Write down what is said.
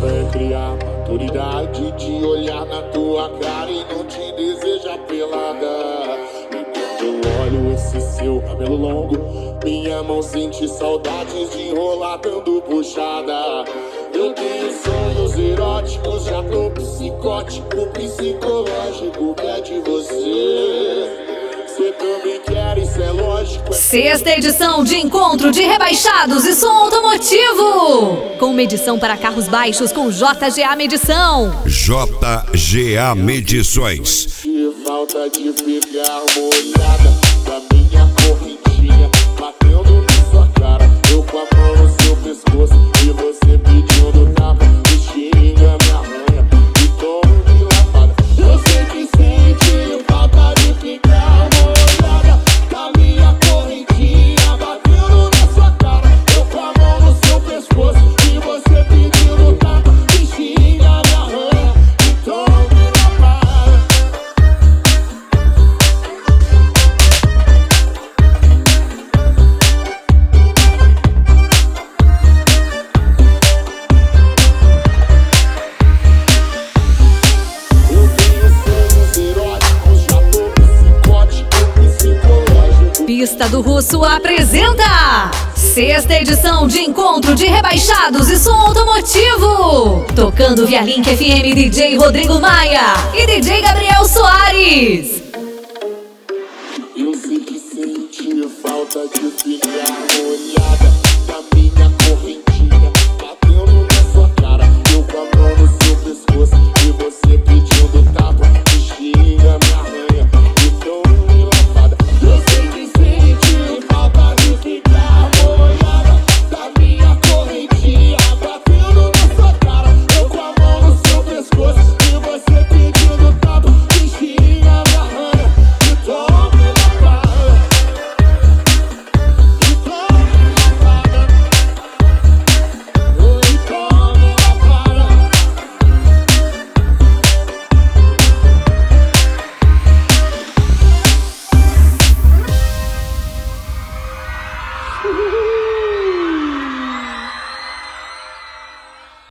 é criar maturidade de olhar na tua cara e não te desejar pelada. E quando eu olho esse seu cabelo longo, minha mão sente saudades de enrolar dando puxada. Eu tenho sonhos eróticos, já tô psicótico, psicológico, que é de você. Você também quer, isso é lógico. Sexta edição de Encontro de Rebaixados e Som Automotivo. Com medição para carros baixos com JGA Medição. JGA Medições. Que falta de pegar molhada da minha correntinha, batendo na sua cara, eu com a mão no seu pescoço e você pedindo tapa, me xinga, me arranha e toma-me lavada. Eu sei que sente falta de ficar molhada da minha correntinha, batendo na sua cara, eu com a mão no seu pescoço e você pedindo tapa, me xinga, me arranha e toma-me lavada. Pista do Russo apresenta sexta edição de Encontro de Rebaixados e Som Automotivo. Tocando via Link FM DJ Rodrigo Maia e DJ Gabriel Soares. Eu sei que senti falta de ficar molhado